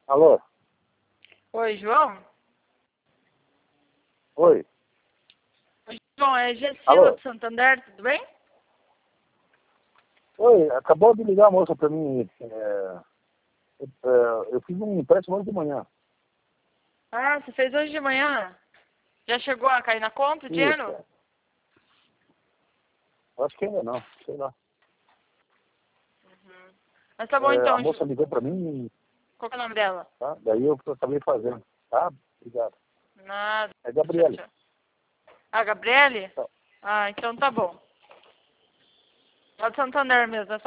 Alô? Oi, João? Oi? Oi, João, é Gessila Alô? do Santander, tudo bem? Oi, acabou de ligar a moça pra mim. Eu fiz um empréstimo hoje de manhã. Ah, você fez hoje de manhã? Já chegou a cair na conta o dinheiro? Isso. Eu acho que ainda não, sei lá. Mas tá bom então, A moça ligou pra mim, qual que é o nome dela? tá? Daí eu acabei fazendo. Tá? Obrigado. Nada. É Tchau, Gabriele. tchau. A Gabriele? Tchau. Ah, então tá bom. É do Santander mesmo, é só